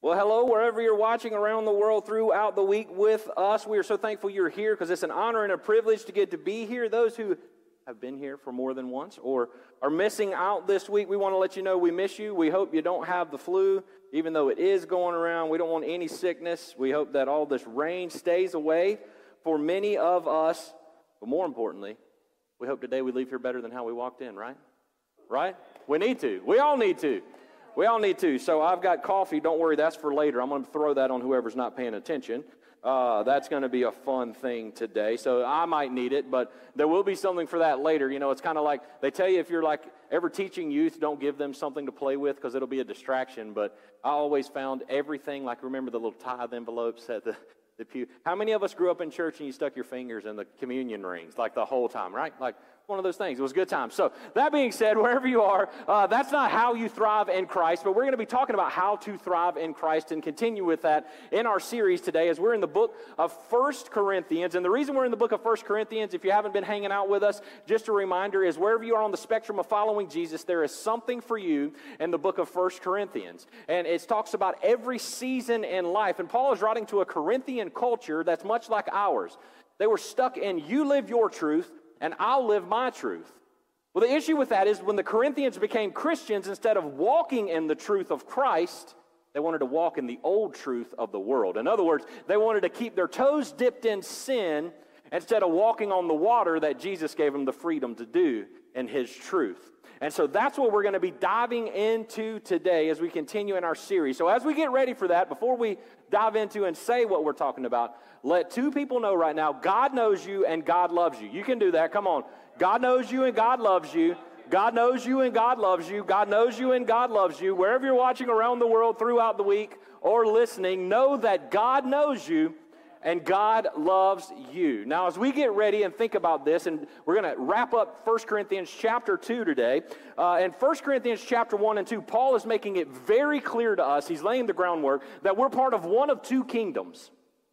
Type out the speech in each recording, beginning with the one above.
Well, hello, wherever you're watching around the world throughout the week with us. We are so thankful you're here because it's an honor and a privilege to get to be here. Those who have been here for more than once or are missing out this week, we want to let you know we miss you. We hope you don't have the flu, even though it is going around. We don't want any sickness. We hope that all this rain stays away for many of us. But more importantly, we hope today we leave here better than how we walked in, right? Right? We need to. We all need to. We all need to. So I've got coffee. Don't worry, that's for later. I'm going to throw that on whoever's not paying attention. That's going to be a fun thing today. So I might need it, but there will be something for that later. You know, it's kind of like they tell you if you're like ever teaching youth, don't give them something to play with because it'll be a distraction. But I always found everything, like remember the little tithe envelopes at the pew. How many of us grew up in church and you stuck your fingers in the communion rings like the whole time, right? Like one of those things. It was a good time. So that being said, wherever you are, that's not how you thrive in Christ, but we're going to be talking about how to thrive in Christ and continue with that in our series today as we're in the book of 1 Corinthians. And the reason we're in the book of 1 Corinthians, if you haven't been hanging out with us, just a reminder is wherever you are on the spectrum of following Jesus, there is something for you in the book of 1 Corinthians. And it talks about every season in life. And Paul is writing to a Corinthian culture that's much like ours. They were stuck in you live your truth, and I'll live my truth. Well, the issue with that is when the Corinthians became Christians, instead of walking in the truth of Christ, they wanted to walk in the old truth of the world. In other words, they wanted to keep their toes dipped in sin instead of walking on the water that Jesus gave them the freedom to do in His truth. And so that's what we're going to be diving into today as we continue in our series. So as we get ready for that, before we dive into and say what we're talking about, let two people know right now, God knows you and God loves you. You can do that. Come on. God knows you and God loves you. God knows you and God loves you. God knows you and God loves you. Wherever you're watching around the world throughout the week or listening, know that God knows you and God loves you. Now, as we get ready and think about this, and we're going to wrap up 1 Corinthians chapter 2 today. In 1 Corinthians chapter 1 and 2, Paul is making it very clear to us, he's laying the groundwork, that we're part of one of two kingdoms.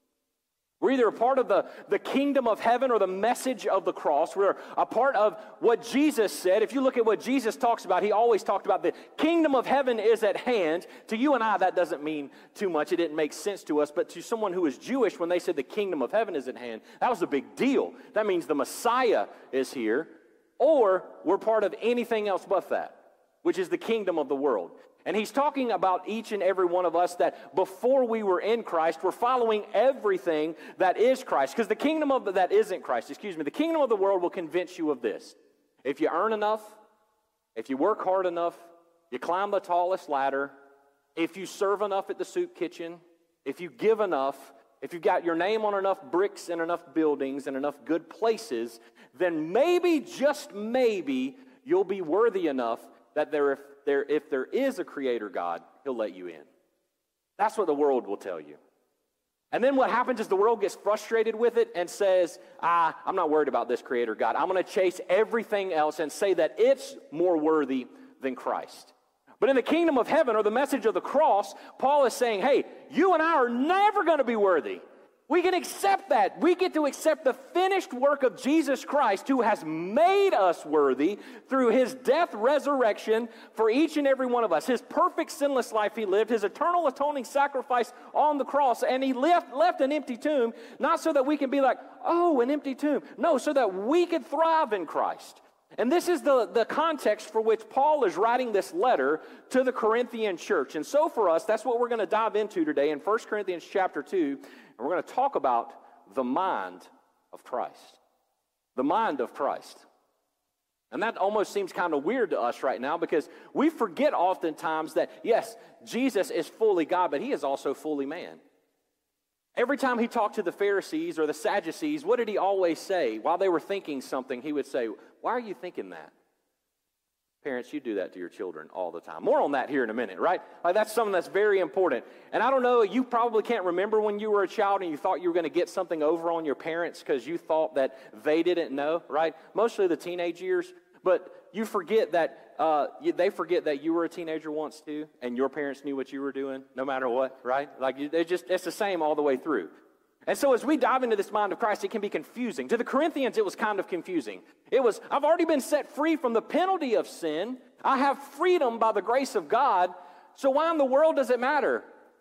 We're either a part of the kingdom of heaven or the message of the cross. We're a part of what Jesus said. If you look at what Jesus talks about, he always talked about the kingdom of heaven is at hand. To you and I, that doesn't mean too much. It didn't make sense to us. But to someone who is Jewish, when they said the kingdom of heaven is at hand, that was a big deal. That means the Messiah is here, or we're part of anything else but that, which is the kingdom of the world. And he's talking about each and every one of us that before we were in Christ, we're following everything that is Christ. Because the kingdom of that isn't Christ, the kingdom of the world will convince you of this. If you earn enough, if you work hard enough, you climb the tallest ladder, if you serve enough at the soup kitchen, if you give enough, if you've got your name on enough bricks and enough buildings and enough good places, then maybe, just maybe, you'll be worthy enough that if there is a creator God, He'll let you in. That's what the world will tell you. And then what happens is the world gets frustrated with it and says, I'm not worried about this creator God. I'm going to chase everything else and say that it's more worthy than Christ. But in the kingdom of heaven, or the message of the cross, Paul is saying, hey, you and I are never going to be worthy. We can accept that. We get to accept the finished work of Jesus Christ, who has made us worthy through His death, resurrection for each and every one of us. His perfect sinless life He lived, His eternal atoning sacrifice on the cross, and He left an empty tomb, not so that we can be like, oh, an empty tomb. No, so that we could thrive in Christ. And this is the context for which Paul is writing this letter to the Corinthian church. And so for us, that's what we're going to dive into today in 1 Corinthians chapter 2. And we're going to talk about the mind of Christ. The mind of Christ. And that almost seems kind of weird to us right now because we forget oftentimes that, yes, Jesus is fully God, but He is also fully man. Every time He talked to the Pharisees or the Sadducees, what did He always say? While they were thinking something, He would say, why are you thinking that? Parents, you do that to your children all the time. More on that here in a minute, right? Like that's something that's very important. And I don't know, you probably can't remember when you were a child and you thought you were going to get something over on your parents because you thought that they didn't know, right? Mostly the teenage years. But you forget that, they forget that you were a teenager once too, and your parents knew what you were doing no matter what, right? Like it's the same all the way through. And so as we dive into this mind of Christ, it can be confusing. To the Corinthians, it was kind of confusing. It was, I've already been set free from the penalty of sin. I have freedom by the grace of God. So why in the world does it matter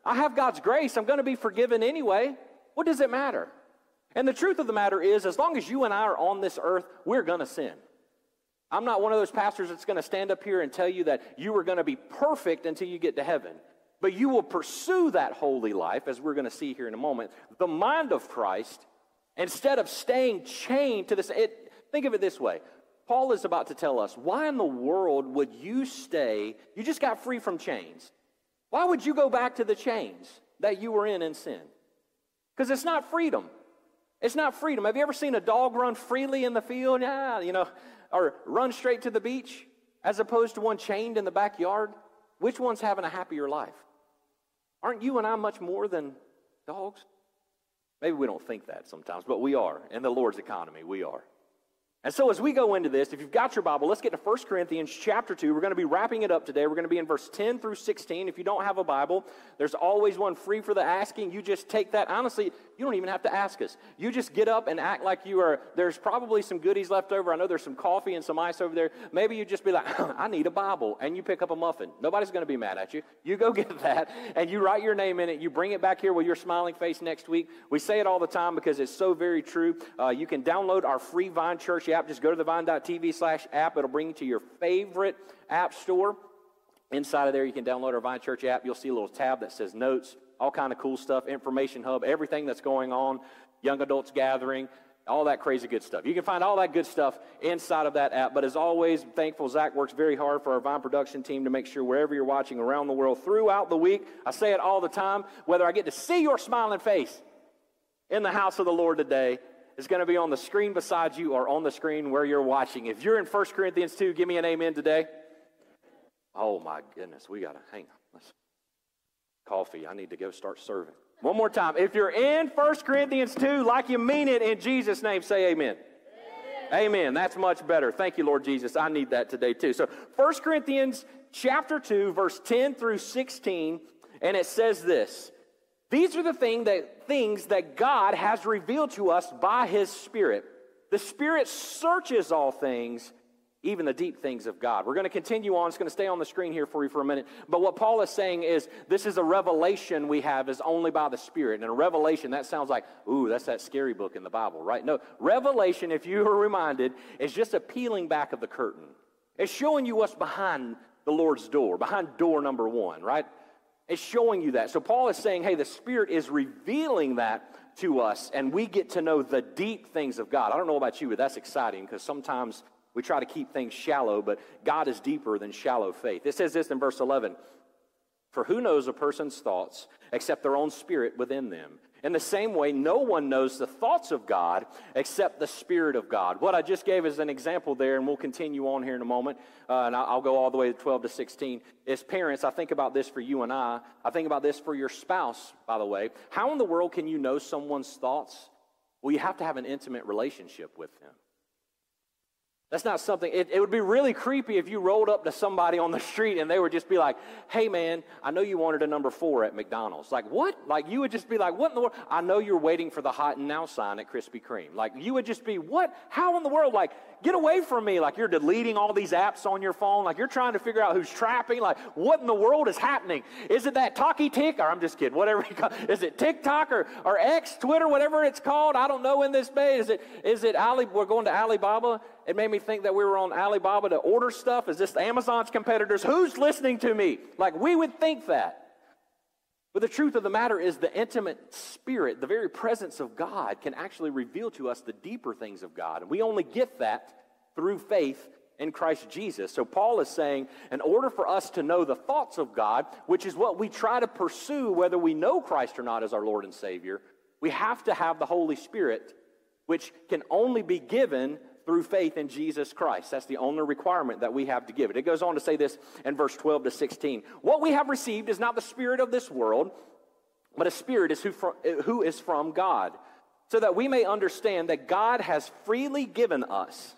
I have God's grace. I'm going to be forgiven anyway. What does it matter? And the truth of the matter is, as long as you and I are on this earth, we're going to sin. I'm not one of those pastors that's going to stand up here and tell you that you are going to be perfect until you get to heaven. But you will pursue that holy life, as we're going to see here in a moment, the mind of Christ, instead of staying chained to this. Think of it this way. Paul is about to tell us, why in the world would you you just got free from chains. Why would you go back to the chains that you were in sin? Because it's not freedom. It's not freedom. Have you ever seen a dog run freely in the field? Yeah, or run straight to the beach as opposed to one chained in the backyard? Which one's having a happier life? Aren't you and I much more than dogs? Maybe we don't think that sometimes, but we are. In the Lord's economy, we are. And so as we go into this, if you've got your Bible, let's get to 1 Corinthians chapter 2. We're going to be wrapping it up today. We're going to be in verse 10 through 16. If you don't have a Bible, there's always one free for the asking. You just take that. Honestly, you don't even have to ask us. You just get up and act like you are. There's probably some goodies left over. I know there's some coffee and some ice over there. Maybe you just be like, I need a Bible, and you pick up a muffin. Nobody's going to be mad at you. You go get that, and you write your name in it. You bring it back here with your smiling face next week. We say it all the time because it's so very true. You can download our free Vine Church app. Just go to the vine.tv/app. It'll bring you to your favorite app store. Inside of there, you can download our Vine Church app. You'll see a little tab that says Notes, all kind of cool stuff, Information Hub, everything that's going on, young adults gathering, all that crazy good stuff. You can find all that good stuff inside of that app. But as always, thankful Zach works very hard for our Vine production team to make sure wherever you're watching around the world throughout the week, I say it all the time, whether I get to see your smiling face in the house of the Lord today, is going to be on the screen beside you or on the screen where you're watching. If you're in 1 Corinthians 2, give me an amen today. Oh, my goodness. We got to hang on. Coffee. I need to go start serving. One more time. If you're in 1 Corinthians 2, like you mean it, in Jesus' name, say amen. Amen. That's much better. Thank you, Lord Jesus. I need that today, too. So 1 Corinthians chapter 2, verse 10 through 16, and it says this. These are the things that God has revealed to us by His Spirit. The Spirit searches all things, even the deep things of God. We're going to continue on. It's going to stay on the screen here for you for a minute. But what Paul is saying is this is a revelation we have is only by the Spirit. And a revelation, that sounds like, ooh, that's that scary book in the Bible, right? No, revelation, if you are reminded, is just a peeling back of the curtain. It's showing you what's behind the Lord's door, behind door number 1, right? It's showing you that. So Paul is saying, hey, the Spirit is revealing that to us, and we get to know the deep things of God. I don't know about you, but that's exciting because sometimes we try to keep things shallow, but God is deeper than shallow faith. It says this in verse 11, for who knows a person's thoughts except their own spirit within them? In the same way, no one knows the thoughts of God except the Spirit of God. What I just gave as an example there, and we'll continue on here in a moment, and I'll go all the way to 12 to 16, is parents, I think about this for you and I think about this for your spouse, by the way. How in the world can you know someone's thoughts? Well, you have to have an intimate relationship with them. That's not something, it would be really creepy if you rolled up to somebody on the street and they would just be like, hey man, I know you wanted a number 4 at McDonald's. Like, what? Like, you would just be like, what in the world? I know you're waiting for the hot and now sign at Krispy Kreme. Like, you would just be, what? How in the world? Like, get away from me. Like, you're deleting all these apps on your phone. Like, you're trying to figure out who's trapping. Like, what in the world is happening? Is it that Talkie Tick? Or I'm just kidding, whatever you call it. Is it TikTok or X, Twitter, whatever it's called? I don't know in this day. Is it we're going to Alibaba? It made me think that we were on Alibaba to order stuff. Is this Amazon's competitors? Who's listening to me? Like, we would think that. But the truth of the matter is the intimate spirit, the very presence of God can actually reveal to us the deeper things of God. And we only get that through faith in Christ Jesus. So Paul is saying, in order for us to know the thoughts of God, which is what we try to pursue whether we know Christ or not as our Lord and Savior, we have to have the Holy Spirit, which can only be given through faith in Jesus Christ. That's the only requirement that we have to give it. It goes on to say this in verse 12 to 16. What we have received is not the spirit of this world, but a spirit is who is from God, so that we may understand that God has freely given us.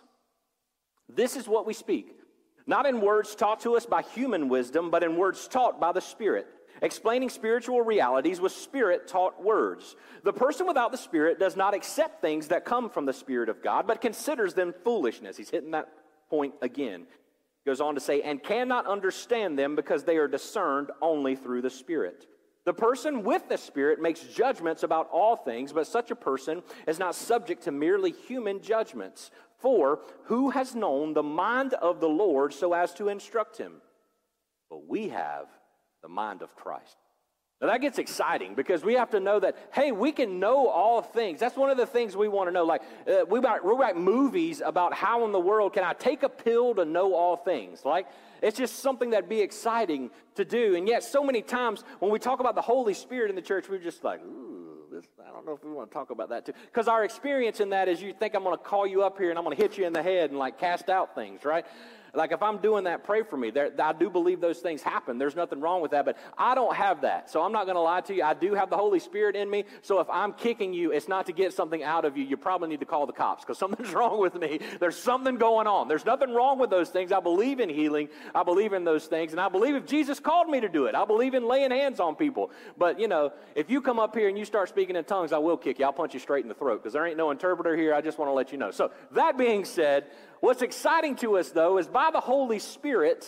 This is what we speak, not in words taught to us by human wisdom, but in words taught by the Spirit, explaining spiritual realities with Spirit-taught words. The person without the Spirit does not accept things that come from the Spirit of God, but considers them foolishness. He's hitting that point again. Goes on to say, and cannot understand them because they are discerned only through the Spirit. The person with the Spirit makes judgments about all things, but such a person is not subject to merely human judgments. For who has known the mind of the Lord so as to instruct him? But we have the mind of Christ. Now that gets exciting because we have to know that, hey, we can know all things. That's one of the things we want to know. Like, we write movies about how in the world can I take a pill to know all things. Like, it's just something that'd be exciting to do. And yet so many times when we talk about the Holy Spirit in the church, we're just like, ooh, I don't know if we want to talk about that too. Because our experience in that is you think I'm going to call you up here and I'm going to hit you in the head and like cast out things, right? Like if I'm doing that, pray for me. I do believe those things happen. There's nothing wrong with that, but I don't have that. So I'm not going to lie to you. I do have the Holy Spirit in me. So if I'm kicking you, it's not to get something out of you. You probably need to call the cops because something's wrong with me. There's something going on. There's nothing wrong with those things. I believe in healing. I believe in those things. And I believe if Jesus called me to do it, I believe in laying hands on people. But, you know, if you come up here and you start speaking in tongues, I will kick you. I'll punch you straight in the throat because there ain't no interpreter here. I just want to let you know. So that being said, what's exciting to us, though, is by the Holy Spirit,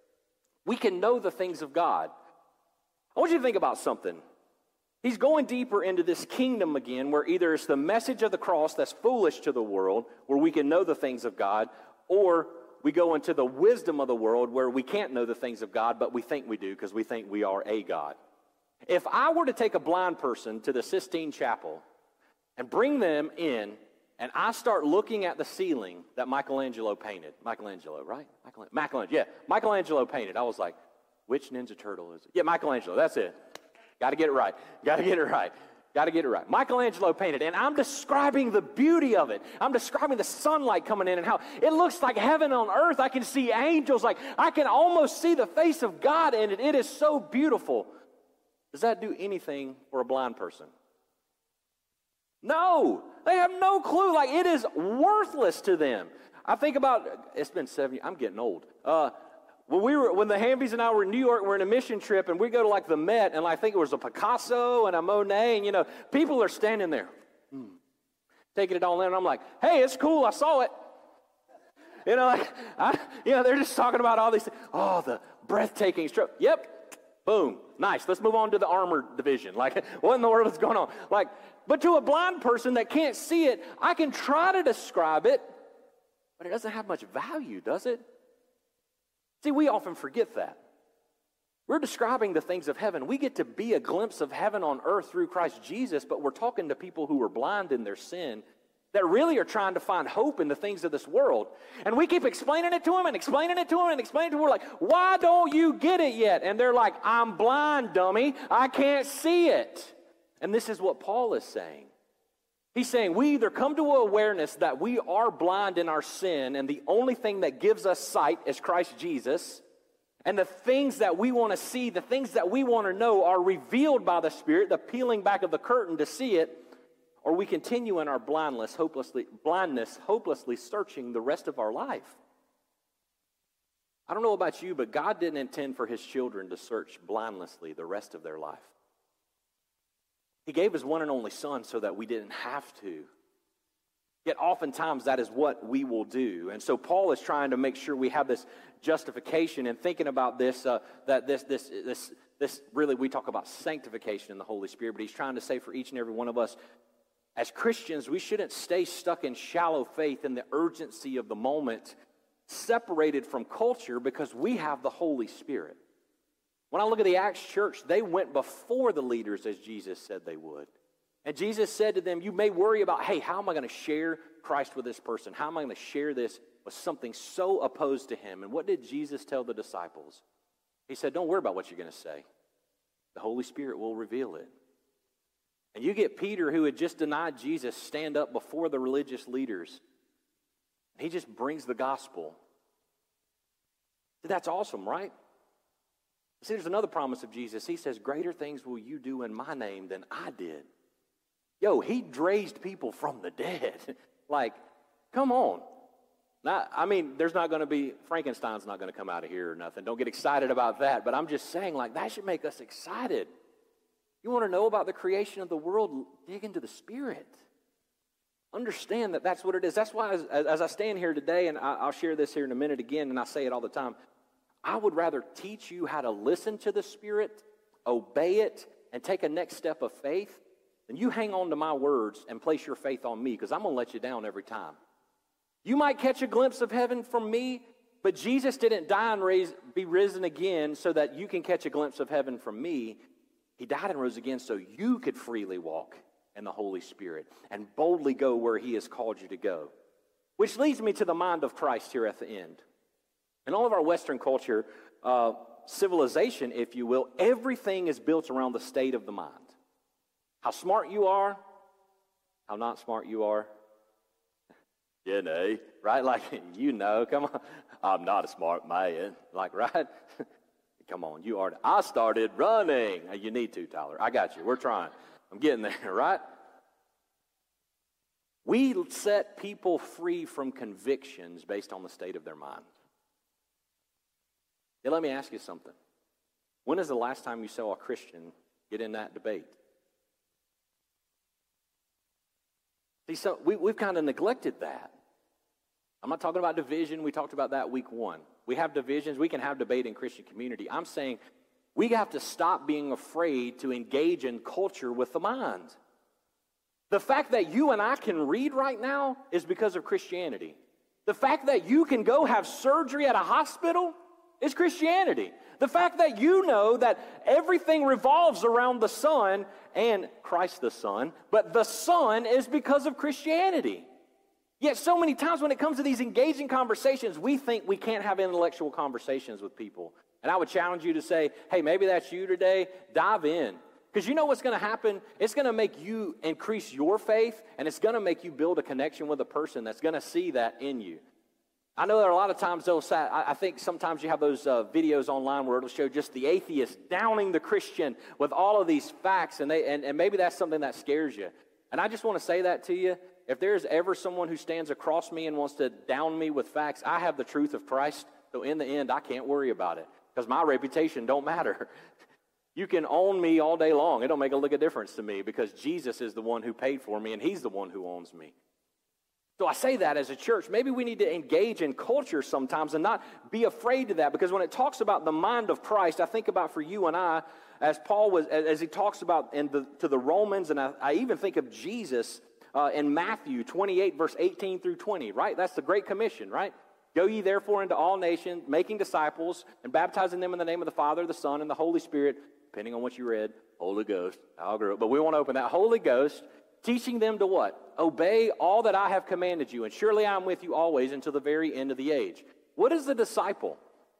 we can know the things of God. I want you to think about something. He's going deeper into this kingdom again, where either it's the message of the cross that's foolish to the world, where we can know the things of God, or we go into the wisdom of the world, where we can't know the things of God, but we think we do because we think we are a God. If I were to take a blind person to the Sistine Chapel and bring them in, and I start looking at the ceiling that Michelangelo painted. Michelangelo, right? Michelangelo, yeah. Michelangelo painted. I was like, which Ninja Turtle is it? Yeah, Michelangelo, that's it. Got to get it right. Got to get it right. Got to get it right. Michelangelo painted, and I'm describing the beauty of it. I'm describing the sunlight coming in and how it looks like heaven on earth. I can see angels. Like I can almost see the face of God in it. It is so beautiful. Does that do anything for a blind person? No, they have no clue. Like it is worthless to them. I think about, it's been 7 years, I'm getting old. When the Hambies and I were in New York, we're in a mission trip, and we go to like the Met, and I think it was a Picasso and a Monet, and you know, people are standing there, taking it all in, and I'm like, hey, it's cool, I saw it. You know, they're just talking about all these things. Oh, the breathtaking stroke. Yep, boom, nice. Let's move on to the armored division. Like, what in the world is going on? Like, but to a blind person that can't see it, I can try to describe it, but it doesn't have much value, does it? See, we often forget that. We're describing the things of heaven. We get to be a glimpse of heaven on earth through Christ Jesus, but we're talking to people who are blind in their sin that really are trying to find hope in the things of this world. And we keep explaining it to them and explaining it to them and explaining it to them. We're like, why don't you get it yet? And they're like, I'm blind, dummy. I can't see it. And this is what Paul is saying. He's saying we either come to awareness that we are blind in our sin and the only thing that gives us sight is Christ Jesus, and the things that we want to see, the things that we want to know are revealed by the Spirit, the peeling back of the curtain to see it, or we continue in our blindness, hopelessly searching the rest of our life. I don't know about you, but God didn't intend for his children to search blindlessly the rest of their life. He gave his one and only Son so that we didn't have to. Yet oftentimes that is what we will do. And so Paul is trying to make sure we have this justification and thinking about this, that this really, we talk about sanctification in the Holy Spirit, but he's trying to say for each and every one of us, as Christians, we shouldn't stay stuck in shallow faith in the urgency of the moment, separated from culture, because we have the Holy Spirit. When I look at the Acts church, they went before the leaders as Jesus said they would. And Jesus said to them, you may worry about, hey, how am I going to share Christ with this person? How am I going to share this with something so opposed to him? And what did Jesus tell the disciples? He said, don't worry about what you're going to say. The Holy Spirit will reveal it. And you get Peter, who had just denied Jesus, stand up before the religious leaders. He just brings the gospel. That's awesome, right? See, there's another promise of Jesus. He says, greater things will you do in my name than I did. Yo, he raised people from the dead. Like, come on. Now, I mean, there's not going to be, Frankenstein's not going to come out of here or nothing. Don't get excited about that. But I'm just saying, like, that should make us excited. You want to know about the creation of the world? Dig into the Spirit. Understand that that's what it is. That's why as I stand here today, and I'll share this here in a minute again, and I say it all the time, I would rather teach you how to listen to the Spirit, obey it, and take a next step of faith, then you hang on to my words and place your faith on me, because I'm going to let you down every time. You might catch a glimpse of heaven from me, but Jesus didn't die and be risen again so that you can catch a glimpse of heaven from me. He died and rose again so you could freely walk in the Holy Spirit and boldly go where he has called you to go. Which leads me to the mind of Christ here at the end. In all of our Western culture, civilization, if you will, everything is built around the state of the mind. How smart you are, how not smart you are. You know, right? Like, you know, come on. I'm not a smart man. Like, right? Come on, you are. I started running. You need to, Tyler. I got you. We're trying. I'm getting there, right? We set people free from convictions based on the state of their mind. Now, let me ask you something. When is the last time you saw a Christian get in that debate? See, so we've kind of neglected that. I'm not talking about division. We talked about that week 1. We have divisions. We can have debate in Christian community. I'm saying we have to stop being afraid to engage in culture with the mind. The fact that you and I can read right now is because of Christianity. The fact that you can go have surgery at a hospital is Christianity. The fact that you know that everything revolves around the Son and Christ the Son, but the Son is because of Christianity. Yet so many times when it comes to these engaging conversations, we think we can't have intellectual conversations with people. And I would challenge you to say, hey, maybe that's you today. Dive in. Because you know what's going to happen? It's going to make you increase your faith, and it's going to make you build a connection with a person that's going to see that in you. I know there are a lot of times I think sometimes you have those videos online where it'll show just the atheist downing the Christian with all of these facts, and maybe that's something that scares you. And I just want to say that to you. If there's ever someone who stands across me and wants to down me with facts, I have the truth of Christ, so in the end, I can't worry about it, because my reputation don't matter. You can own me all day long. It don't make a lick of difference to me, because Jesus is the one who paid for me, and he's the one who owns me. So I say that as a church, maybe we need to engage in culture sometimes and not be afraid of that, because when it talks about the mind of Christ, I think about for you and I, as Paul was, as he talks about to the Romans, and I even think of Jesus in Matthew 28, verse 18 through 20, right? That's the Great Commission, right? Go ye therefore into all nations, making disciples, and baptizing them in the name of the Father, the Son, and the Holy Spirit, depending on what you read, Holy Ghost, I'll grow up. But we want to open that Holy Ghost, teaching them to what? Obey all that I have commanded you, and surely I am with you always until the very end of the age. What is a disciple?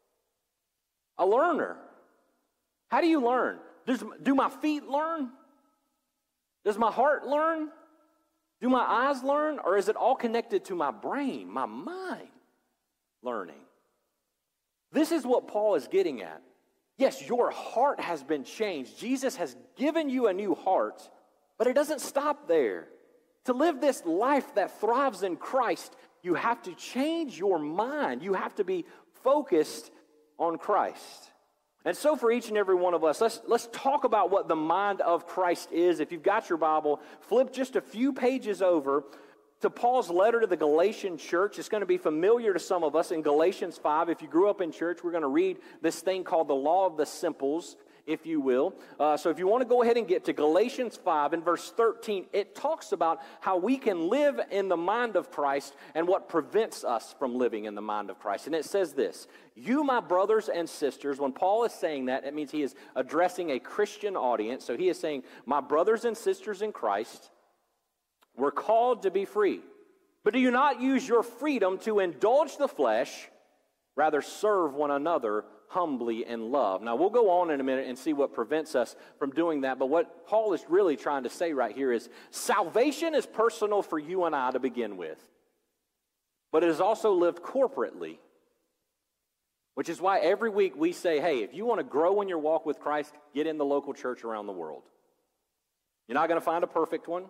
A learner. How do you learn? Do my feet learn? Does my heart learn? Do my eyes learn? Or is it all connected to my brain, my mind learning? This is what Paul is getting at. Yes, your heart has been changed. Jesus has given you a new heart, but it doesn't stop there. To live this life that thrives in Christ, you have to change your mind. You have to be focused on Christ. And so for each and every one of us, let's talk about what the mind of Christ is. If you've got your Bible, flip just a few pages over to Paul's letter to the Galatian church. It's going to be familiar to some of us in Galatians 5. If you grew up in church, we're going to read this thing called the Law of the Simples, if you will. So if you want to go ahead and get to Galatians 5 in verse 13, it talks about how we can live in the mind of Christ and what prevents us from living in the mind of Christ. And it says this: you, my brothers and sisters, when Paul is saying that, it means he is addressing a Christian audience. So he is saying, my brothers and sisters in Christ, we're called to be free. But do you not use your freedom to indulge the flesh, rather serve one another humbly in love. Now, we'll go on in a minute and see what prevents us from doing that, but what Paul is really trying to say right here is salvation is personal for you and I to begin with, but it is also lived corporately, which is why every week we say, hey, if you want to grow in your walk with Christ, get in the local church around the world. You're not going to find a perfect one,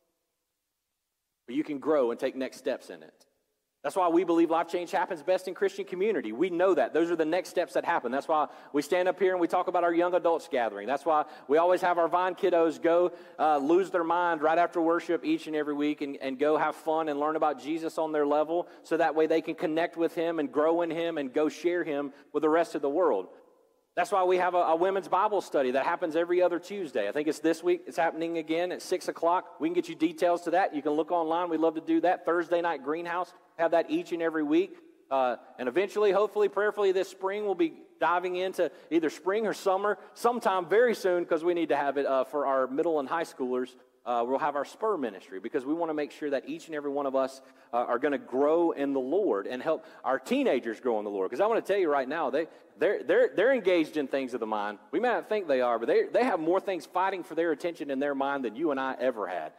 but you can grow and take next steps in it. That's why we believe life change happens best in Christian community. We know that. Those are the next steps that happen. That's why we stand up here and we talk about our young adults gathering. That's why we always have our Vine kiddos go lose their mind right after worship each and every week and go have fun and learn about Jesus on their level, so that way they can connect with him and grow in him and go share him with the rest of the world. That's why we have a women's Bible study that happens every other Tuesday. I think it's this week. It's happening again at 6 o'clock. We can get you details to that. You can look online. We'd love to do that. Thursday night greenhouse, have that each and every week. And eventually, hopefully, prayerfully, this spring, we'll be diving into either spring or summer, sometime very soon, because we need to have it for our middle and high schoolers. We'll have our Spur ministry, because we want to make sure that each and every one of us are going to grow in the Lord and help our teenagers grow in the Lord. Because I want to tell you right now, they're engaged in things of the mind. We may not think they are, but they have more things fighting for their attention in their mind than you and I ever had.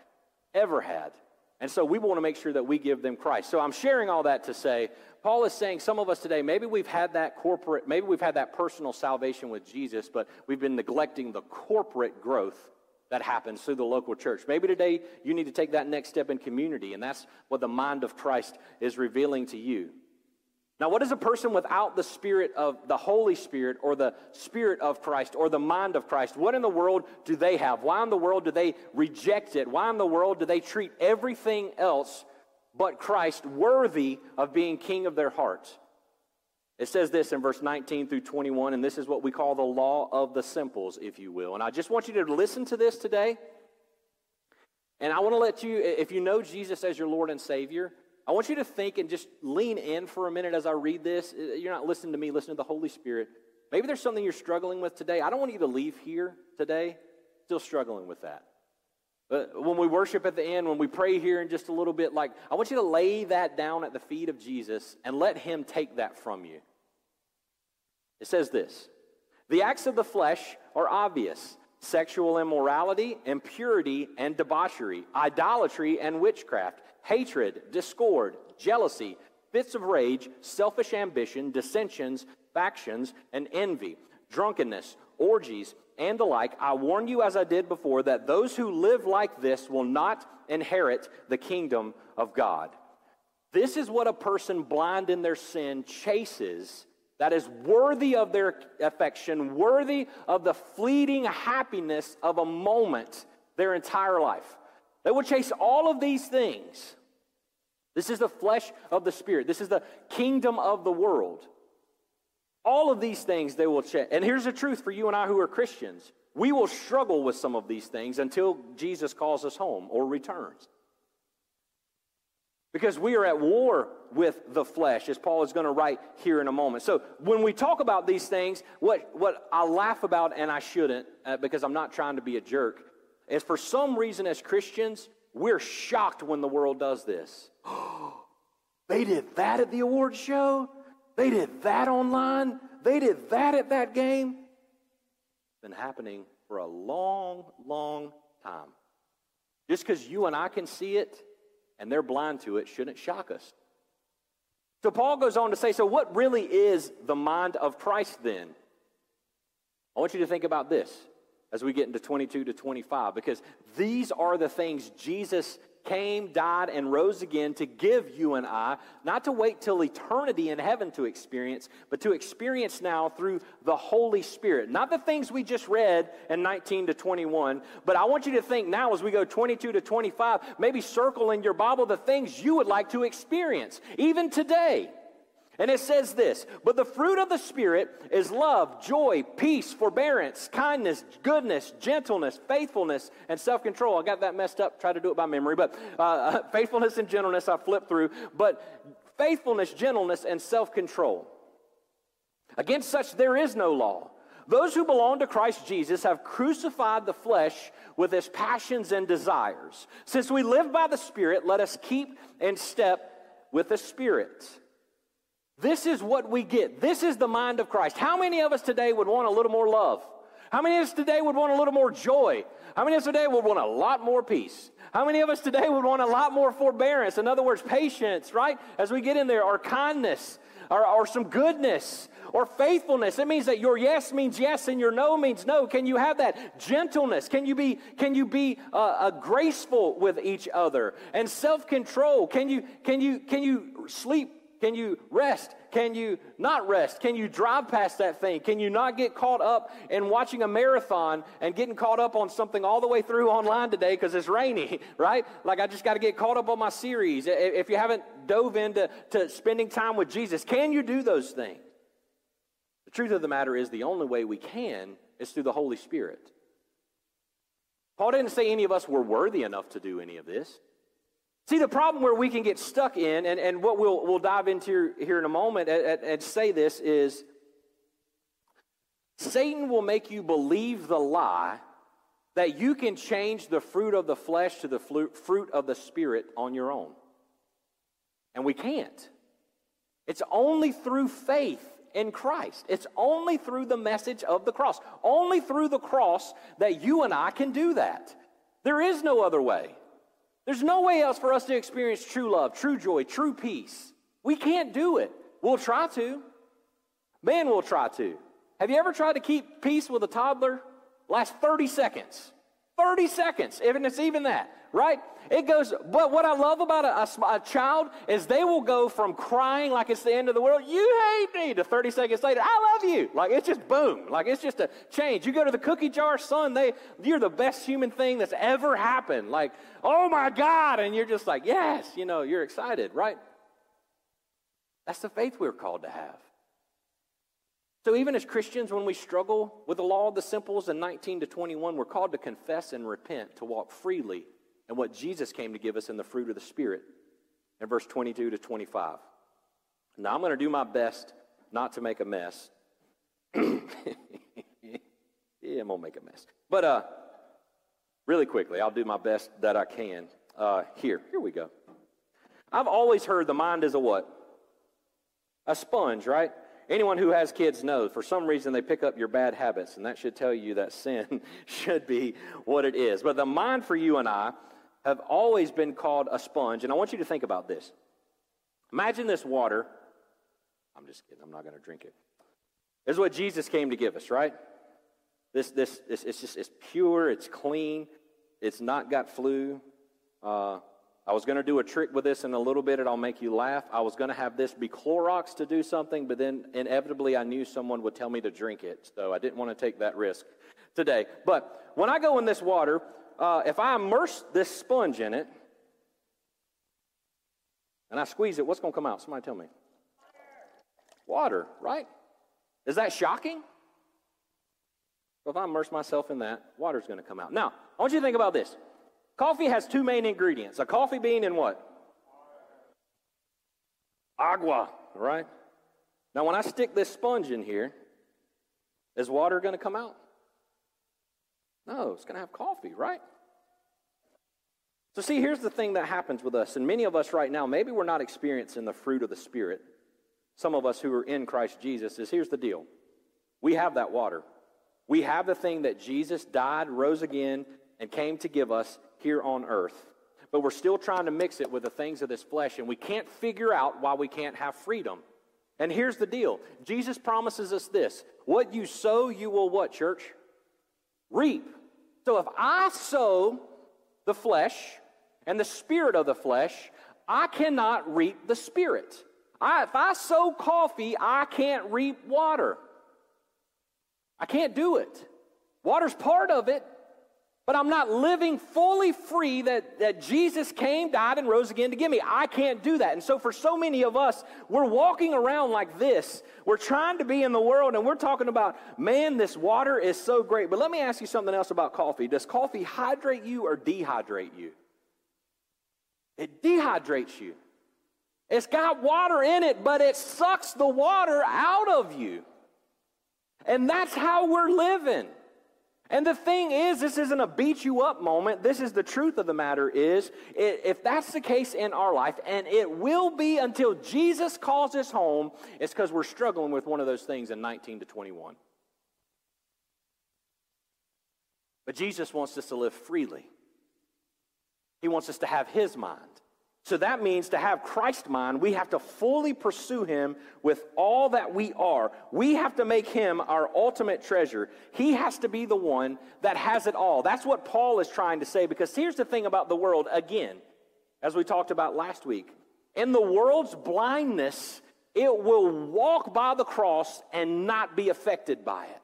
And so we want to make sure that we give them Christ. So I'm sharing all that to say, Paul is saying some of us today, maybe we've had that personal salvation with Jesus, but we've been neglecting the corporate growth that happens through the local church. Maybe today you need to take that next step in community, and that's what the mind of Christ is revealing to you. Now, what is a person without the Spirit of the Holy Spirit, or the Spirit of Christ, or the mind of Christ? What in the world do they have? Why in the world do they reject it? Why in the world do they treat everything else but Christ worthy of being king of their heart? It says this in verse 19 through 21, and this is what we call the law of the simples, if you will. And I just want you to listen to this today. And I want to let you, if you know Jesus as your Lord and Savior, I want you to think and just lean in for a minute as I read this. You're not listening to me, listen to the Holy Spirit. Maybe there's something you're struggling with today. I don't want you to leave here today still struggling with that. But when we worship at the end, when we pray here in just a little bit, I want you to lay that down at the feet of Jesus and let him take that from you. It says this: the acts of the flesh are obvious: sexual immorality, impurity, and debauchery, idolatry and witchcraft, hatred, discord, jealousy, fits of rage, selfish ambition, dissensions, factions, and envy, drunkenness, orgies, and the like. I warn you, as I did before, that those who live like this will not inherit the kingdom of God. This is what a person blind in their sin chases, that is worthy of their affection, worthy of the fleeting happiness of a moment their entire life. They will chase all of these things. This is the flesh of the Spirit. This is the kingdom of the world. All of these things they will chase. And here's the truth for you and I who are Christians. We will struggle with some of these things until Jesus calls us home or returns. Because we are at war with the flesh, as Paul is going to write here in a moment. So when we talk about these things, what I laugh about, and I shouldn't, because I'm not trying to be a jerk, is for some reason as Christians, we're shocked when the world does this. They did that at the awards show? They did that online? They did that at that game? It's been happening for a long, long time. Just because you and I can see it, and they're blind to it, shouldn't shock us. So Paul goes on to say, so what really is the mind of Christ then? I want you to think about this as we get into 22 to 25, because these are the things Jesus came, died, and rose again to give you and I, not to wait till eternity in heaven to experience, but to experience now through the Holy Spirit. Not the things we just read in 19 to 21, but I want you to think now as we go 22 to 25, maybe circle in your Bible the things you would like to experience, even today. And it says this: but the fruit of the Spirit is love, joy, peace, forbearance, kindness, goodness, gentleness, faithfulness, and self-control. I got that messed up, tried to do it by memory, but faithfulness and gentleness I flipped through. But faithfulness, gentleness, and self-control. Against such there is no law. Those who belong to Christ Jesus have crucified the flesh with its passions and desires. Since we live by the Spirit, let us keep in step with the Spirit. This is what we get. This is the mind of Christ. How many of us today would want a little more love? How many of us today would want a little more joy? How many of us today would want a lot more peace? How many of us today would want a lot more forbearance? In other words, patience, right? As we get in there, or kindness, or some goodness, or faithfulness. It means that your yes means yes and your no means no. Can you have that? Gentleness. Can you be graceful with each other? And self-control. Can you sleep? Can you rest? Can you not rest? Can you drive past that thing? Can you not get caught up in watching a marathon and getting caught up on something all the way through online today because it's rainy, right? Like, I just got to get caught up on my series. If you haven't dove into spending time with Jesus, can you do those things? The truth of the matter is the only way we can is through the Holy Spirit. Paul didn't say any of us were worthy enough to do any of this. See, the problem where we can get stuck in, and what we'll dive into here in a moment and say this is, Satan will make you believe the lie that you can change the fruit of the flesh to the fruit of the Spirit on your own. And we can't. It's only through faith in Christ. It's only through the message of the cross. Only through the cross that you and I can do that. There is no other way. There's no way else for us to experience true love, true joy, true peace. We can't do it. We'll try to. Man, we'll try to. Have you ever tried to keep peace with a toddler? Last 30 seconds. 30 seconds, if it's even that, right? It goes, but what I love about a child is they will go from crying like it's the end of the world, you hate me, to 30 seconds later, I love you. Like, it's just boom. Like, it's just a change. You go to the cookie jar, son, you're the best human thing that's ever happened. Like, oh my God. And you're just like, yes, you're excited, right? That's the faith we're called to have. So even as Christians, when we struggle with the law of the simples in 19 to 21, we're called to confess and repent, to walk freely in what Jesus came to give us in the fruit of the Spirit in verse 22 to 25. Now, I'm going to do my best not to make a mess. Yeah, I'm going to make a mess. But really quickly, I'll do my best that I can. Here we go. I've always heard the mind is a what? A sponge, right? Anyone who has kids knows, for some reason, they pick up your bad habits, and that should tell you that sin should be what it is. But the mind for you and I have always been called a sponge, and I want you to think about this. Imagine this water. I'm just kidding. I'm not going to drink it. This is what Jesus came to give us, right? It's pure. It's clean. It's not got flu. I was going to do a trick with this in a little bit, and I'll make you laugh. I was going to have this be Clorox to do something, but then inevitably I knew someone would tell me to drink it, so I didn't want to take that risk today. But when I go in this water, if I immerse this sponge in it, and I squeeze it, what's going to come out? Somebody tell me. Water, right? Is that shocking? So if I immerse myself in that, water's going to come out. Now, I want you to think about this. Coffee has two main ingredients, a coffee bean and what? Agua, right? Now, when I stick this sponge in here, is water going to come out? No, it's going to have coffee, right? So see, here's the thing that happens with us, and many of us right now, maybe we're not experiencing the fruit of the Spirit. Some of us who are in Christ Jesus here's the deal. We have that water. We have the thing that Jesus died, rose again, and came to give us here on earth. But we're still trying to mix it with the things of this flesh, and we can't figure out why we can't have freedom. And here's the deal. Jesus promises us this. What you sow, you will what, church? Reap. So if I sow the flesh and the spirit of the flesh, I cannot reap the Spirit. If I sow coffee, I can't reap water. I can't do it. Water's part of it. But I'm not living fully free that Jesus came, died, and rose again to give me. I can't do that. And so for so many of us, we're walking around like this. We're trying to be in the world, and we're talking about, man, this water is so great. But let me ask you something else about coffee. Does coffee hydrate you or dehydrate you? It dehydrates you. It's got water in it, but it sucks the water out of you. And that's how we're living. And the thing is, this isn't a beat you up moment. This is the truth of the matter is, if that's the case in our life, and it will be until Jesus calls us home, it's because we're struggling with one of those things in 19 to 21. But Jesus wants us to live freely. He wants us to have His mind. So that means to have Christ's mind, we have to fully pursue Him with all that we are. We have to make Him our ultimate treasure. He has to be the one that has it all. That's what Paul is trying to say, because here's the thing about the world, again, as we talked about last week. In the world's blindness, it will walk by the cross and not be affected by it.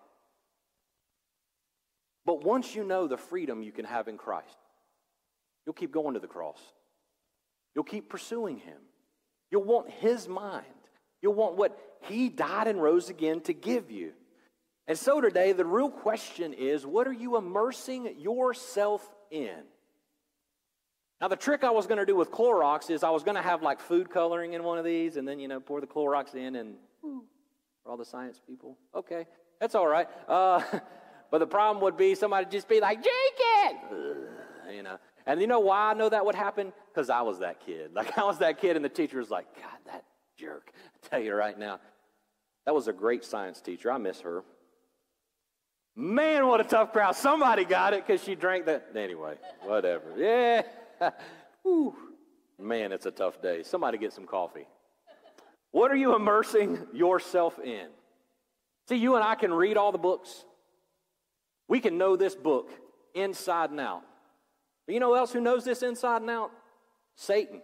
But once you know the freedom you can have in Christ, you'll keep going to the cross. You'll keep pursuing Him. You'll want His mind. You'll want what he died and rose again to give you. And so today, the real question is, what are you immersing yourself in? Now, the trick I was going to do with Clorox is I was going to have like food coloring in one of these and then, pour the Clorox in and for all the science people. Okay, that's all right. But the problem would be somebody just be like, drink it! And you know why I know that would happen? Because I was that kid. Like, I was that kid and the teacher was like, God, that jerk. I tell you right now, that was a great science teacher. I miss her. Man, what a tough crowd. Somebody got it because she drank that. Anyway, whatever. Yeah. Whew. Man, it's a tough day. Somebody get some coffee. What are you immersing yourself in? See, you and I can read all the books. We can know this book inside and out. But you know who else who knows this inside and out? Satan.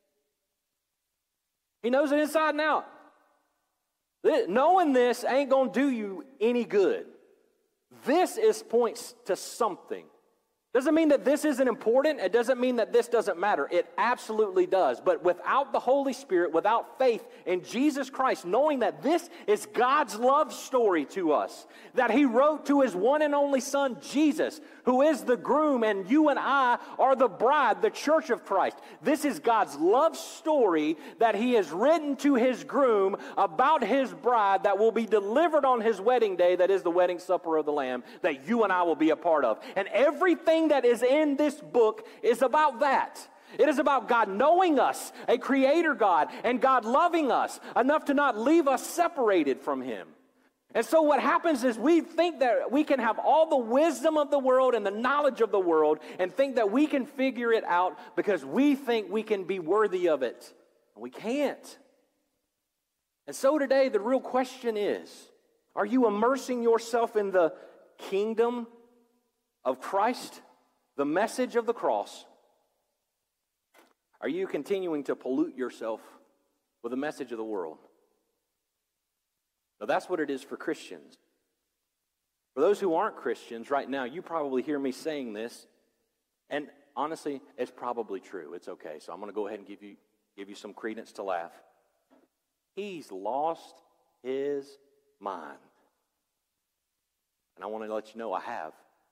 He knows it inside and out. Knowing this ain't going to do you any good. This points to something. Doesn't mean that this isn't important. It doesn't mean that this doesn't matter. It absolutely does. But without the Holy Spirit, without faith in Jesus Christ, knowing that this is God's love story to us, that he wrote to his one and only Son, Jesus, who is the groom, and you and I are the bride, the church of Christ. This is God's love story that he has written to his groom about his bride that will be delivered on his wedding day, that is the wedding supper of the Lamb, that you and I will be a part of. And everything that is in this book is about that. It is about God knowing us, a creator God, and God loving us enough to not leave us separated from him. And so what happens is we think that we can have all the wisdom of the world and the knowledge of the world and think that we can figure it out because we think we can be worthy of it. And we can't. And so today the real question is, are you immersing yourself in the kingdom of Christ? The message of the cross? Are you continuing to pollute yourself with the message of the world? Now that's what it is for Christians. For those who aren't Christians right now, you probably hear me saying this, and honestly, it's probably true. It's okay. So I'm going to go ahead and give you some credence to laugh. He's lost his mind. And I want to let you know I have.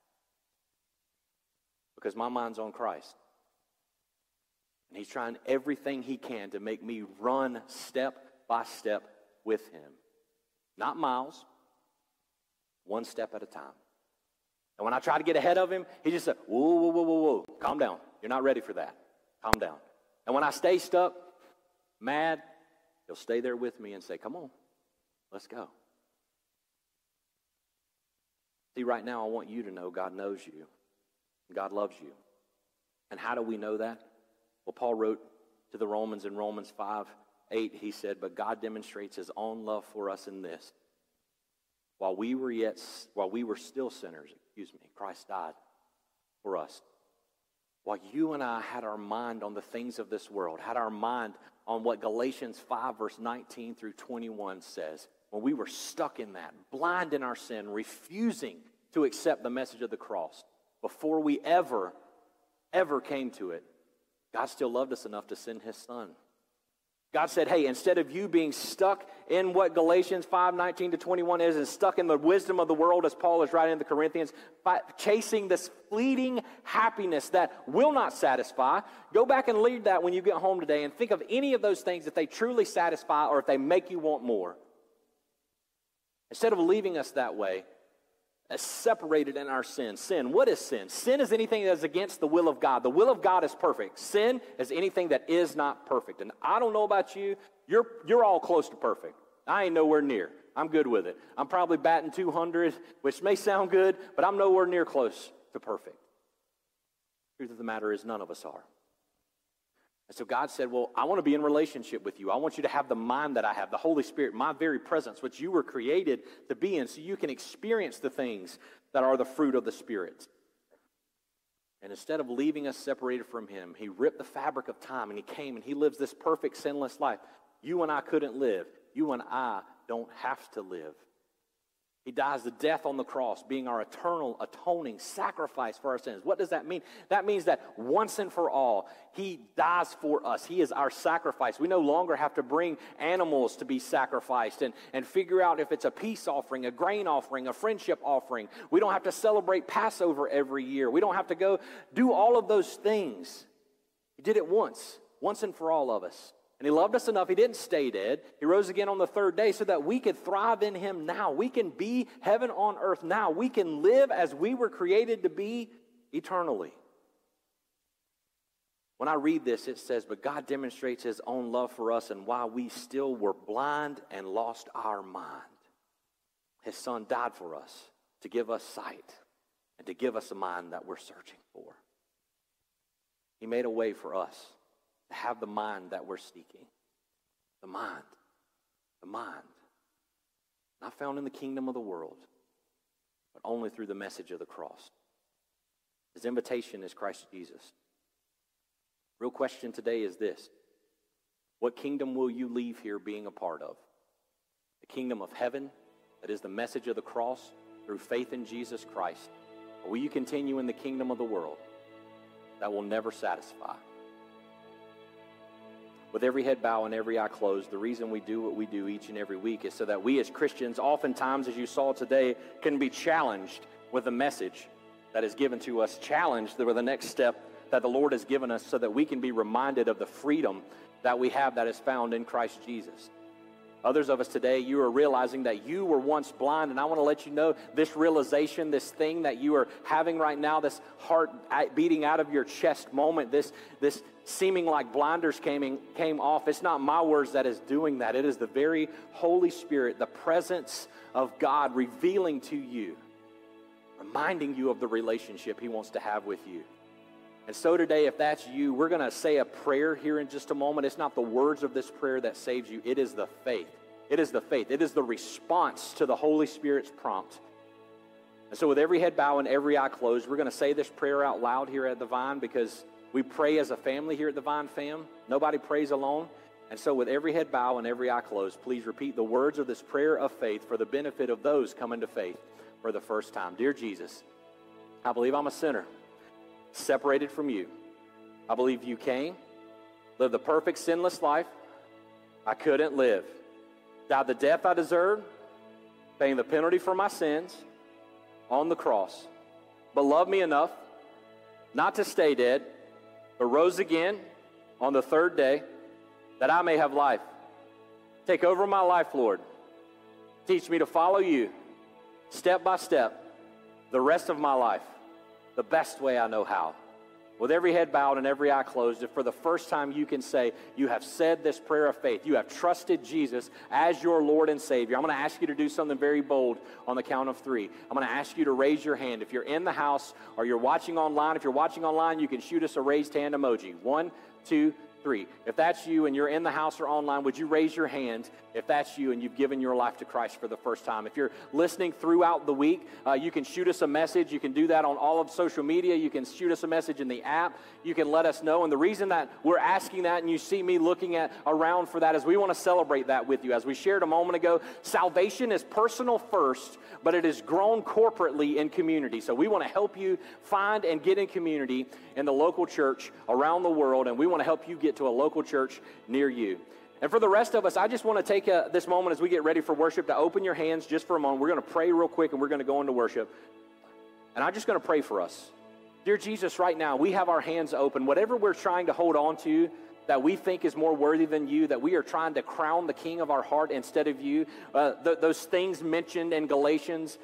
Because my mind's on Christ. And he's trying everything he can to make me run step by step with him. Not miles, one step at a time. And when I try to get ahead of him, he just said, whoa, whoa, whoa, whoa, whoa, calm down. You're not ready for that. Calm down. And when I stay stuck, mad, he'll stay there with me and say, come on, let's go. See, right now I want you to know God knows you. God loves you. And how do we know that? Well, Paul wrote to the Romans in Romans 5:8, he said, but God demonstrates his own love for us in this. While we were still sinners, Christ died for us. While you and I had our mind on the things of this world, had our mind on what Galatians 5 verse 19 through 21 says, when we were stuck in that, blind in our sin, refusing to accept the message of the cross, before we ever came to it, God still loved us enough to send his Son. God said, hey, instead of you being stuck in what Galatians 5:19 to 21 is, and stuck in the wisdom of the world, as Paul is writing to the Corinthians, by chasing this fleeting happiness that will not satisfy, go back and read that when you get home today and think of any of those things if they truly satisfy or if they make you want more. Instead of leaving us that way, as separated in our sin. Sin, what is sin? Sin is anything that is against the will of God. The will of God is perfect. Sin is anything that is not perfect. And I don't know about you, you're all close to perfect. I ain't nowhere near. I'm good with it. I'm probably batting 200, which may sound good, but I'm nowhere near close to perfect. The truth of the matter is none of us are. And so God said, well, I want to be in relationship with you. I want you to have the mind that I have, the Holy Spirit, my very presence, which you were created to be in, so you can experience the things that are the fruit of the Spirit. And instead of leaving us separated from him, he ripped the fabric of time and he came and he lives this perfect, sinless life. You and I couldn't live. You and I don't have to live. He dies the death on the cross, being our eternal atoning sacrifice for our sins. What does that mean? That means that once and for all, he dies for us. He is our sacrifice. We no longer have to bring animals to be sacrificed and figure out if it's a peace offering, a grain offering, a friendship offering. We don't have to celebrate Passover every year. We don't have to go do all of those things. He did it once and for all of us. And he loved us enough, he didn't stay dead. He rose again on the third day so that we could thrive in him now. We can be heaven on earth now. We can live as we were created to be eternally. When I read this, it says, but God demonstrates his own love for us, and while we still were blind and lost our mind, his son died for us to give us sight and to give us a mind that we're searching for. He made a way for us to have the mind that we're seeking. The mind. Not found in the kingdom of the world, but only through the message of the cross. His invitation is Christ Jesus. Real question today is this: what kingdom will you leave here being a part of? The kingdom of heaven, that is the message of the cross through faith in Jesus Christ? Or will you continue in the kingdom of the world that will never satisfy? With every head bowed and every eye closed, the reason we do what we do each and every week is so that we as Christians, oftentimes, as you saw today, can be challenged with the message that is given to us, challenged with the next step that the Lord has given us so that we can be reminded of the freedom that we have that is found in Christ Jesus. Others of us today, you are realizing that you were once blind, and I want to let you know this realization, this thing that you are having right now, this heart beating out of your chest moment, this seeming like blinders came off. It's not my words that is doing that. It is the very Holy Spirit, the presence of God revealing to you, reminding you of the relationship he wants to have with you. And so today, if that's you, we're going to say a prayer here in just a moment. It's not the words of this prayer that saves you. It is the faith. It is the faith. It is the response to the Holy Spirit's prompt. And so with every head bowed and every eye closed, we're going to say this prayer out loud here at the Vine, because we pray as a family here at the Vine fam. Nobody prays alone. And so with every head bowed and every eye closed, please repeat the words of this prayer of faith for the benefit of those coming to faith for the first time. Dear Jesus, I believe I'm a sinner, separated from you. I believe you came, lived the perfect sinless life I couldn't live, died the death I deserved, paying the penalty for my sins on the cross, but loved me enough not to stay dead, but rose again on the third day that I may have life. Take over my life, Lord. Teach me to follow you step by step the rest of my life, the best way I know how. With every head bowed and every eye closed, if for the first time you can say you have said this prayer of faith, you have trusted Jesus as your Lord and Savior, I'm going to ask you to do something very bold on the count of 3. I'm going to ask you to raise your hand. If you're in the house or you're watching online, if you're watching online, you can shoot us a raised hand emoji. 1, 2, 3. If that's you and you're in the house or online, would you raise your hand if that's you and you've given your life to Christ for the first time? If you're listening throughout the week, you can shoot us a message. You can do that on all of social media. You can shoot us a message in the app. You can let us know. And the reason that we're asking that and you see me looking around for that is we want to celebrate that with you. As we shared a moment ago, salvation is personal first, but it is grown corporately in community. So we want to help you find and get in community in the local church around the world, and we want to help you get to a local church near you. And for the rest of us, I just want to take this moment as we get ready for worship to open your hands just for a moment. We're going to pray real quick, and we're going to go into worship. And I'm just going to pray for us. Dear Jesus, right now, we have our hands open. Whatever we're trying to hold on to that we think is more worthy than you, that we are trying to crown the king of our heart instead of you, those things mentioned in Galatians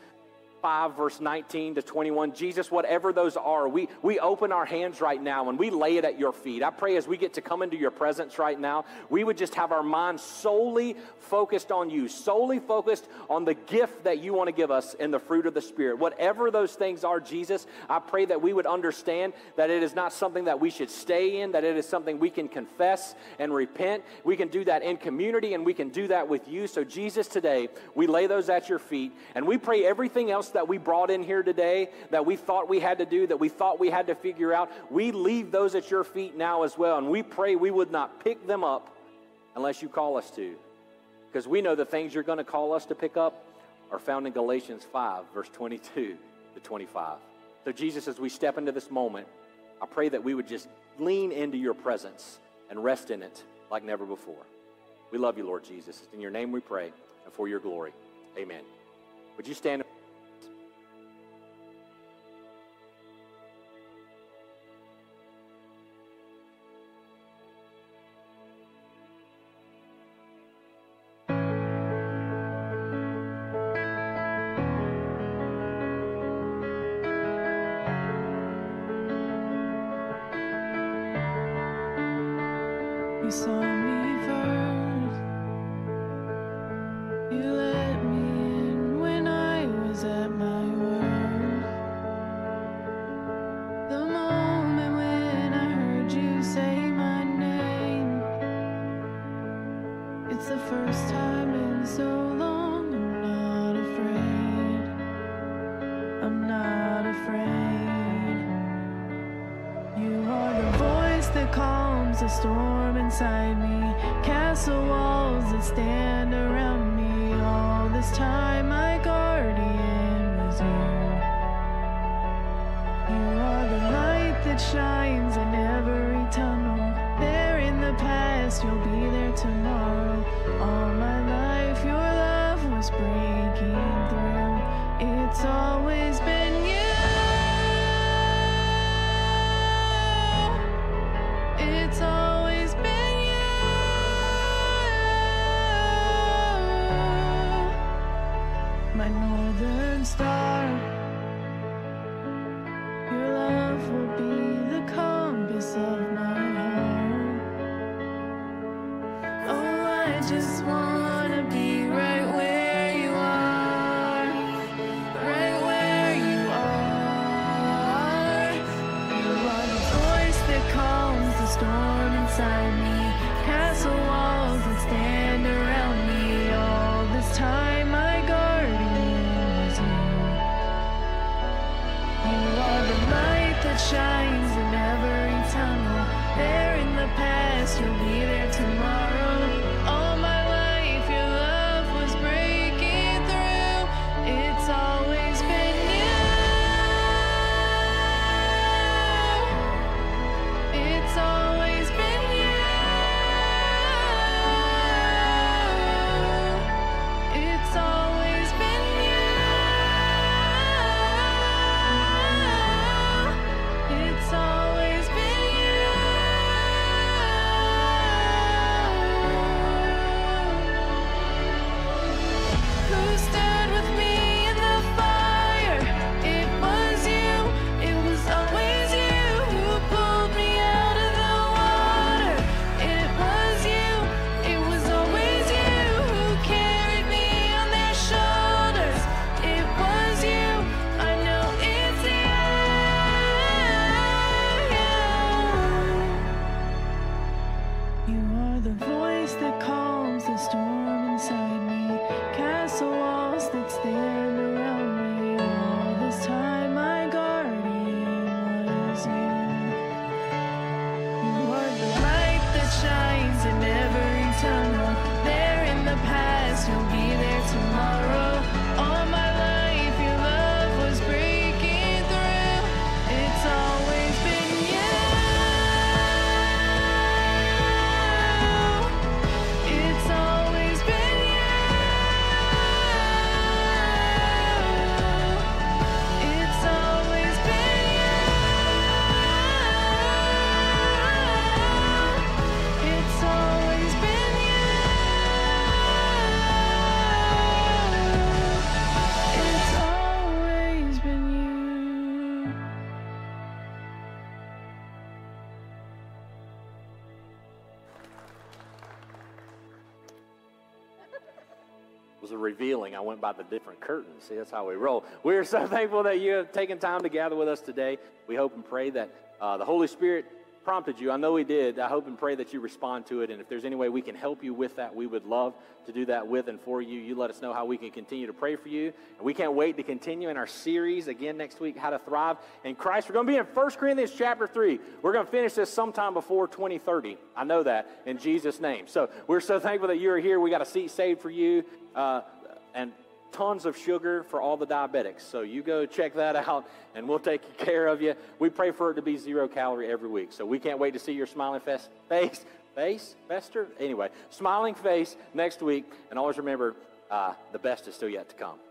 5, verse 19 to 21. Jesus, whatever those are, we open our hands right now and we lay it at your feet. I pray as we get to come into your presence right now, we would just have our minds solely focused on you, solely focused on the gift that you want to give us in the fruit of the Spirit. Whatever those things are, Jesus, I pray that we would understand that it is not something that we should stay in, that it is something we can confess and repent. We can do that in community and we can do that with you. So Jesus, today, we lay those at your feet and we pray everything else that we brought in here today, that we thought we had to do, that we thought we had to figure out, we leave those at your feet now as well. And we pray we would not pick them up unless you call us to. Because we know the things you're going to call us to pick up are found in Galatians 5, verse 22 to 25. So Jesus, as we step into this moment, I pray that we would just lean into your presence and rest in it like never before. We love you, Lord Jesus. In your name we pray and for your glory. Amen. Would you stand? You saw me first. You let me in when I was at my worst. The moment when I heard you say my name, it's the first time in so long. I'm not afraid. I'm not afraid. You are the voice that calms the storm inside me, castle walls that stand around me. All this time my guardian was you. You are the light that shines in every tunnel. There in the past, you'll be there tomorrow. All my life your love was breaking through. It's always been you. It's always been you. My northern star. Your love will be the compass of my heart. Oh, I just wanna be right where you are. Right where you are. You are the voice that calms the storm inside me, castle walls that stand around me. All this time my guardian was you. You are the light that shines in every tunnel. There in the past, you'll be there tomorrow. All my life your love was breaking through. It's always been you. It's always been you. It's always been you. It's always been you. Who stood with me in the fire? It was you. It was always you who pulled me out of the water. It was you. It was always you who carried me on their shoulders. It was you. I know it's you. You are the voice that calms the storm inside me, castle walls that stand around me. All this time my guardian was you. You are the light that shines in every tunnel. There in the past, you'll be there tomorrow. All my life your love was breaking through. It's always been you. It's always been you. It's always been you. It's always been you. It's always been you. It was a revealing. I went by the different curtains. See, that's how we roll. We're so thankful that you have taken time to gather with us today. We hope and pray that the Holy Spirit prompted you. I know he did. I hope and pray that you respond to it. And if there's any way we can help you with that, we would love to do that with and for you. You let us know how we can continue to pray for you. And we can't wait to continue in our series again next week, How to Thrive in Christ. We're going to be in 1 Corinthians chapter 3. We're going to finish this sometime before 2030. I know that in Jesus' name. So we're so thankful that you're here. We got a seat saved for you. And tons of sugar for all the diabetics. So you go check that out, and we'll take care of you. We pray for it to be 0 calorie every week. So we can't wait to see your smiling smiling face next week. And always remember, the best is still yet to come.